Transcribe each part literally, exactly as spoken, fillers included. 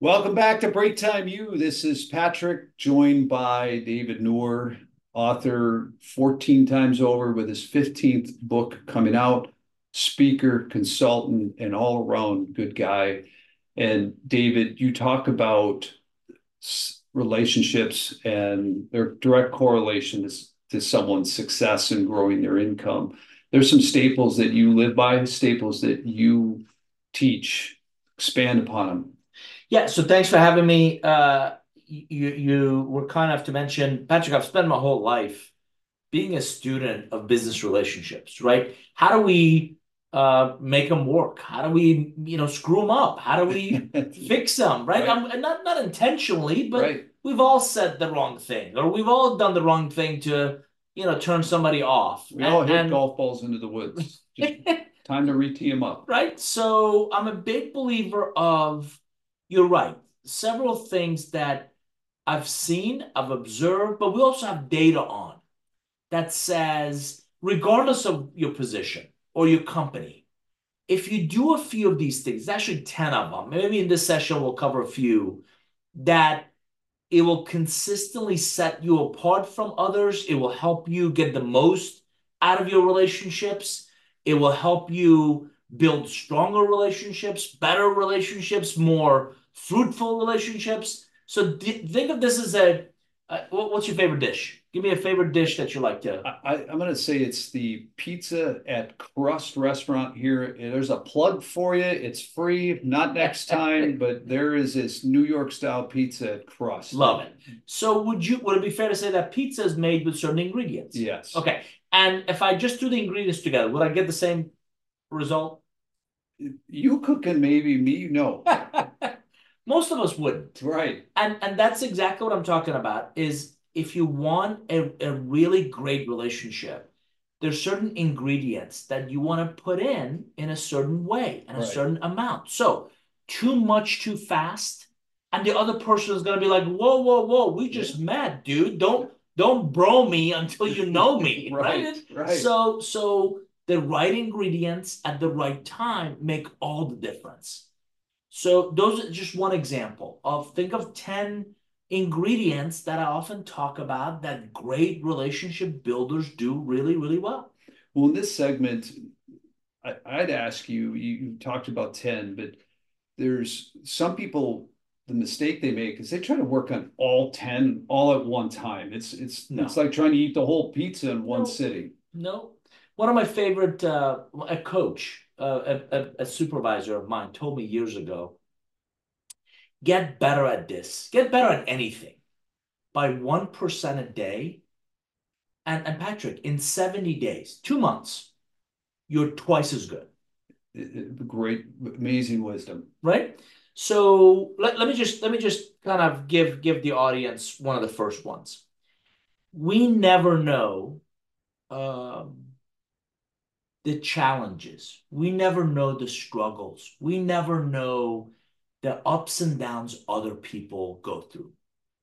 Welcome back to Break Time U. This is Patrick, joined by David Noor, author fourteen times over with his fifteenth book coming out, speaker, consultant, and all around good guy. And David, you talk about relationships and their direct correlation to, to someone's success and growing their income. There's some staples that you live by, staples that you teach. Expand upon them. Yeah, so thanks for having me. Uh, you you were kind enough to mention, Patrick, I've spent my whole life being a student of business relationships, right? How do we uh, make them work? How do we, you know, screw them up? How do we fix them, right? Right. Um, and not not intentionally, but Right. we've all said the wrong thing, or we've all done the wrong thing to, you know, turn somebody off. We all And, hit and golf balls into the woods. Just time to re-tee them up. right? So I'm a big believer of, you're right, several things that I've seen, I've observed, but we also have data on that says, regardless of your position or your company, if you do a few of these things, actually ten of them, maybe in this session we'll cover a few, that it will consistently set you apart from others. It will help you get the most out of your relationships. It will help you build stronger relationships, better relationships, more fruitful relationships. So think of this as a uh, what's your favorite dish? Give me a favorite dish that you like to. I, I'm going to say it's the pizza at Crust Restaurant here. There's a plug for you. It's free, not next time, but there is this New York style pizza at Crust. Love it. So would you would it be fair to say that pizza is made with certain ingredients? Yes. Okay. And if I just do the ingredients together, would I get the same result? You cooking, maybe me, no. Most of us wouldn't. Right. And and that's exactly what I'm talking about is if you want a, a really great relationship, there's certain ingredients that you want to put in in a certain way and a Right. certain amount. So too much too fast, and the other person is gonna be like, whoa, whoa, whoa, we just Yeah. met, dude. Don't don't bro me until you know me, Right. right? Right. So so the right ingredients at the right time make all the difference. So those are just one example of think of ten ingredients that I often talk about that great relationship builders do really, really well. Well, in this segment, I, I'd ask you, you, you talked about ten, but there's some people, the mistake they make is they try to work on all ten all at one time. It's it's it's No, like trying to eat the whole pizza in one no, sitting. no. One of my favorite, uh, a coach, uh, a, a, a supervisor of mine told me years ago, get better at this, get better at anything by one percent a day. And, and Patrick, in seventy days, two months, you're twice as good. It- it- great, amazing wisdom. Right? So let, let me just let me just kind of give give the audience one of the first ones. We never know um, the challenges. We never know the struggles. We never know the ups and downs other people go through.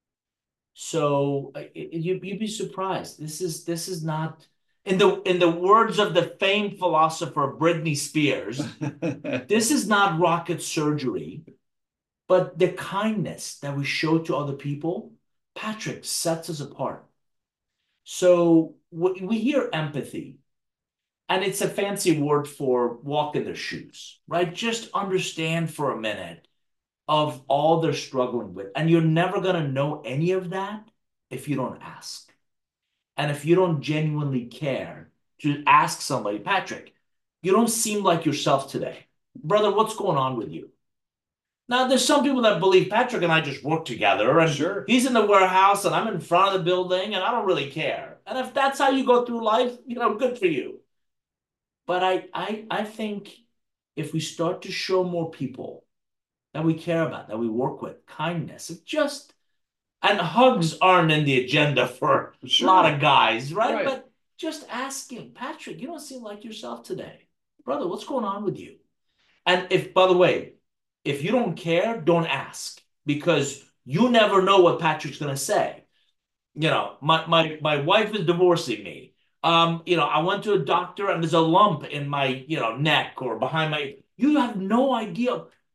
So uh, you you'd be surprised. This is this is not in the in the words of the famed philosopher Britney Spears. This is not rocket surgery. But the kindness that we show to other people, Patrick, sets us apart. So we hear empathy, and it's a fancy word for walk in their shoes, right? Just understand for a minute of all they're struggling with. And you're never going to know any of that if you don't ask. And if you don't genuinely care to ask somebody, Patrick, you don't seem like yourself today. Brother, what's going on with you? Now, there's some people that believe Patrick and I just work together, and Sure. he's in the warehouse and I'm in front of the building, and I don't really care. And if that's how you go through life, you know, good for you. But I, I, I think if we start to show more people that we care about, that we work with, kindness, it just and hugs aren't in the agenda for a lot Sure. of guys, right? Right. But just asking, Patrick, you don't seem like yourself today, brother. What's going on with you? And if, by the way, if you don't care, don't ask because you never know what Patrick's going to say. You know, my, my, my wife is divorcing me. Um, you know, I went to a doctor and there's a lump in my, you know, neck or behind my, you have no idea.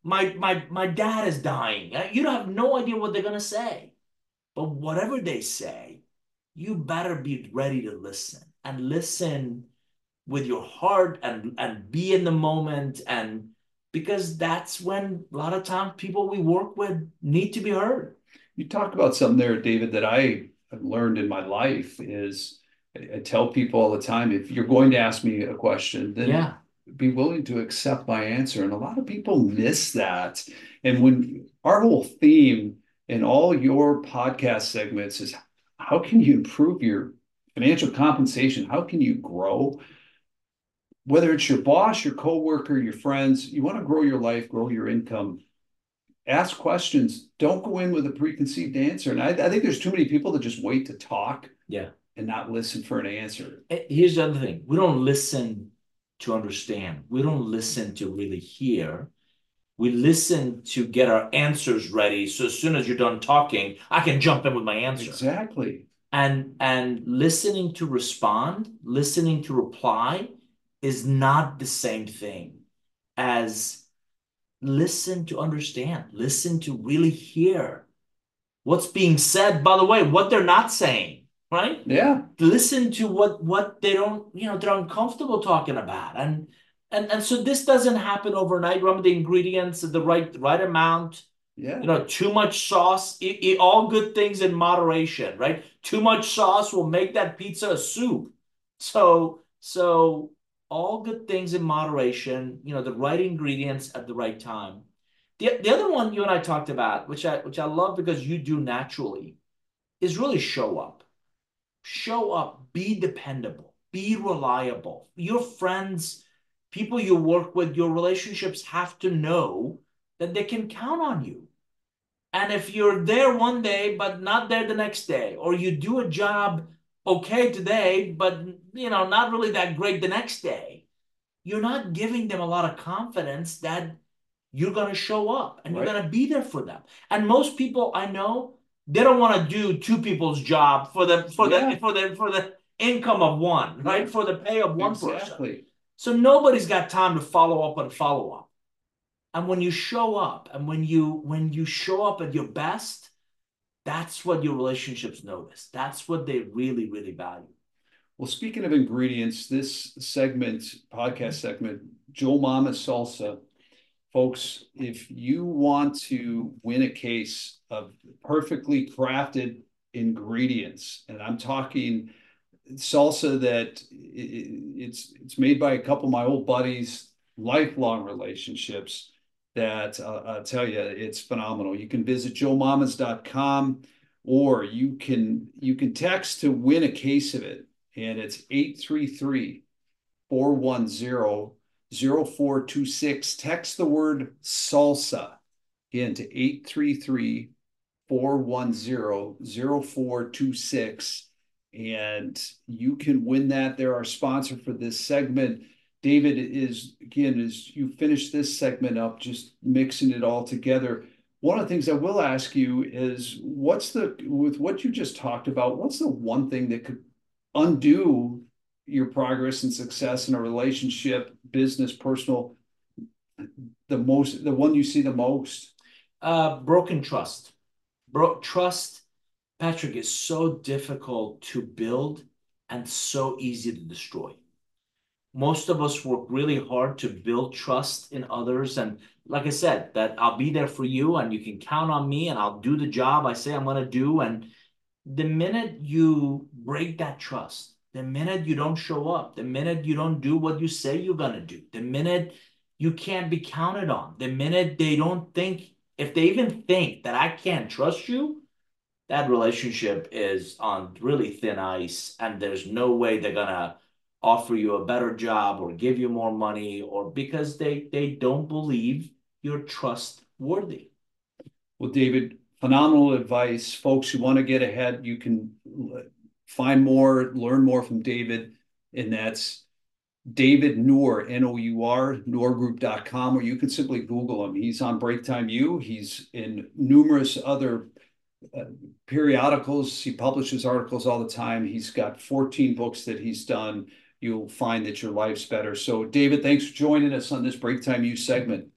my my my dad is dying. Uh, You don't have no idea what they're gonna say. But whatever they say, you better be ready to listen and listen with your heart and and be in the moment, and because that's when a lot of times people we work with need to be heard. You talk about something there, David, that I have learned in my life is I, I tell people all the time, if you're going to ask me a question, then Yeah. be willing to accept my answer. And a lot of people miss that. And when our whole theme in all your podcast segments is how can you improve your financial compensation? How can you grow? Whether it's your boss, your coworker, your friends, you want to grow your life, grow your income, ask questions. Don't go in with a preconceived answer. And I, I think there's too many people that just wait to talk Yeah. and not listen for an answer. Eh, Here's the other thing. We don't listen to understand. We don't listen to really hear. We listen to get our answers ready. So as soon as you're done talking, I can jump in with my answer. Exactly. And and listening to respond, listening to reply is not the same thing as listen to understand, listen to really hear what's being said. By the way, what they're not saying, right? Yeah. Listen to what what they don't, you know, they're uncomfortable talking about. And and and so this doesn't happen overnight. Remember the ingredients, the right right amount. Yeah. You know, too much sauce, eat, eat all good things in moderation, right? Too much sauce will make that pizza a soup. So, so all good things in moderation, you know, the right ingredients at the right time. The, the other one you and I talked about, which I which I love because you do naturally, is really show up. Show up, be dependable, be reliable. Your friends, people you work with, your relationships have to know that they can count on you. And if you're there one day, but not there the next day, or you do a job okay today, but you know, not really that great the next day, you're not giving them a lot of confidence that you're going to show up and you're Right. going to be there for them. And most people I know, they don't want to do two people's job for the for Yeah. the for the for the income of one, right? Yeah. For the pay of one person. Exactly. So nobody's got time to follow up and follow up. And when you show up and when you when you show up at your best, that's what your relationships notice. That's what they really, really value. Well, speaking of ingredients, this segment, podcast segment, Joe Mama Salsa, folks, if you want to win a case of perfectly crafted ingredients, and I'm talking salsa that it's it's made by a couple of my old buddies, lifelong relationships that uh, I'll tell you, it's phenomenal. You can visit joe mamas dot com or you can you can text to win a case of it, and it's eight three three, four one zero, zero four two six. Text the word salsa into eight three three, four one zero, zero four two six, and you can win that. They're our sponsor for this segment. David, is again, as you finish this segment up, just mixing it all together. One of the things I will ask you is what's the, with what you just talked about, what's the one thing that could undo your progress and success in a relationship, business, personal, the most, the one you see the most? Uh, broken trust. Bro, trust, Patrick, is so difficult to build and so easy to destroy. Most of us work really hard to build trust in others. And like I said, that I'll be there for you and you can count on me and I'll do the job I say I'm going to do. And the minute you break that trust, the minute you don't show up, the minute you don't do what you say you're going to do, the minute you can't be counted on, the minute they don't think, if they even think that I can't trust you, that relationship is on really thin ice and there's no way they're going to offer you a better job or give you more money, or because they they don't believe you're trustworthy. Well, David, phenomenal advice. Folks who want to get ahead, you can find more, learn more from David, and that's David Nour, N O U R, nour group dot com, or you can simply Google him. He's on Break Time U. He's in numerous other uh, periodicals. He publishes articles all the time. He's got fourteen books that he's done. You'll find that your life's better. So, David, thanks for joining us on this Break Time U segment.